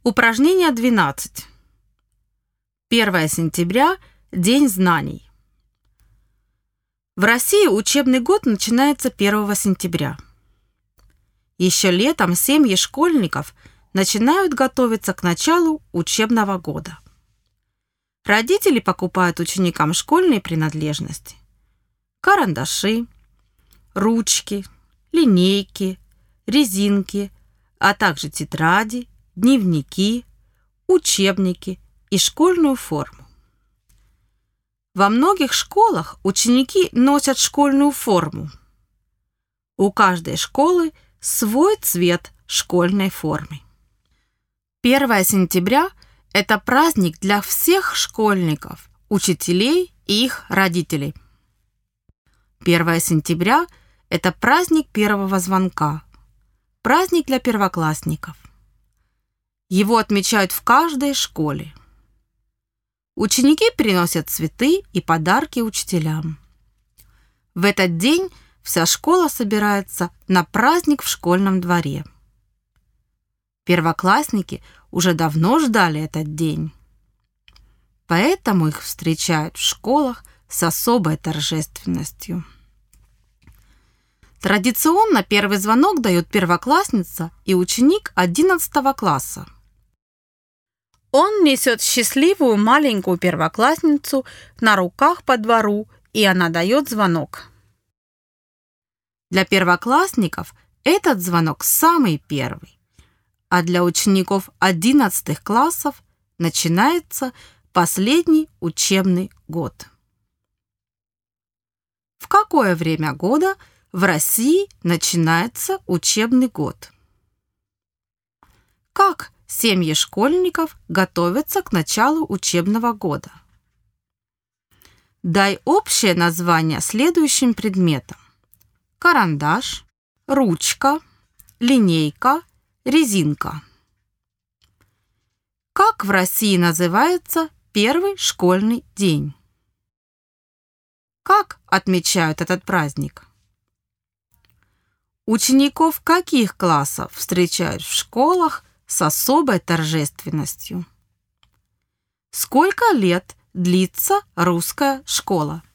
Упражнение 12. 1 сентября – День знаний. В России учебный год начинается 1 сентября. Еще летом семьи школьников начинают готовиться к началу учебного года. Родители покупают ученикам школьные принадлежности: карандаши, ручки, линейки, резинки, а также тетради, дневники, учебники и школьную форму. Во многих школах ученики носят школьную форму. У каждой школы свой цвет школьной формы. 1 сентября – это праздник для всех школьников, учителей и их родителей. 1 сентября – это праздник первого звонка, праздник для первоклассников. Его отмечают в каждой школе. Ученики приносят цветы и подарки учителям. В этот день вся школа собирается на праздник в школьном дворе. Первоклассники уже давно ждали этот день. Поэтому их встречают в школах с особой торжественностью. Традиционно первый звонок дает первоклассница и ученик 11 класса. Он несет счастливую маленькую первоклассницу на руках по двору, и она дает звонок. Для первоклассников этот звонок самый первый, а для учеников 11 классов начинается последний учебный год. В какое время года в России начинается учебный год? Как семьи школьников готовятся к началу учебного года? Дай общее название следующим предметам: карандаш, ручка, линейка, резинка. Как в России называется первый школьный день? Как отмечают этот праздник? Учеников каких классов встречают в школах с особой торжественностью? Сколько лет длится русская школа?